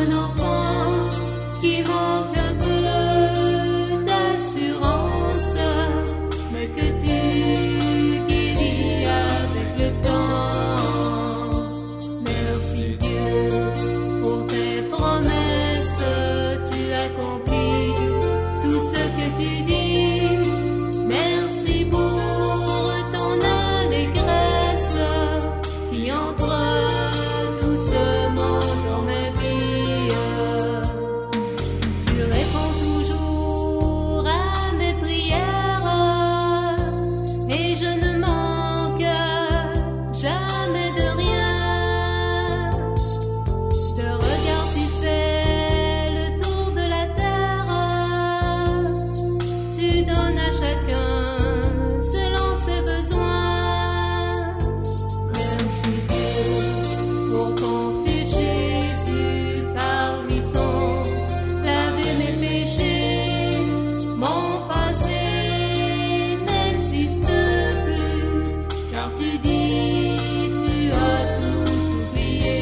un enfant qui manque un peu d'assurance, mais que tu guéris avec le temps. Merci Dieu pour tes promesses, tu accomplis tout ce que tu dis. Merci pour ton allégresse qui entre doucement dans ma vie. Tu réponds toujours à mes prières et je ne manque jamais de rien. De regard tu fais le tour de la terre, tu donnes à chacun selon ses besoins. Merci Dieu pour ton fils Jésus, par lui sont lavés mes péchés. Mon passé n'existe plus, car tu dis tu as tout oublié.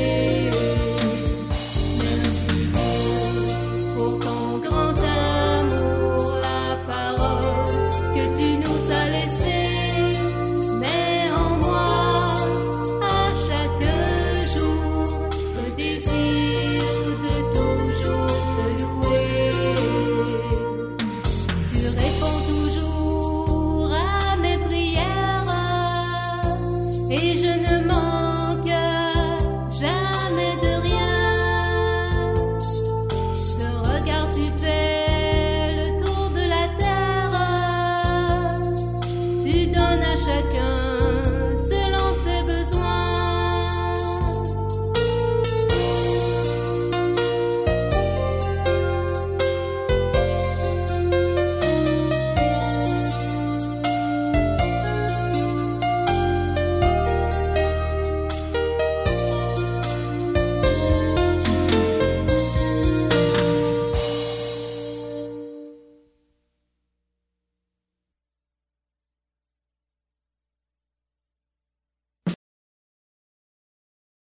Merci Dieu pour ton grand amour, la parole que tu nous as laissée. Mets en moi à chaque jour le désir de toujours te louer. Tu réponds toujours à mes prières et je ne manque jamais de rien. De regard tu fais le tour de la terre, tu donnes à chacun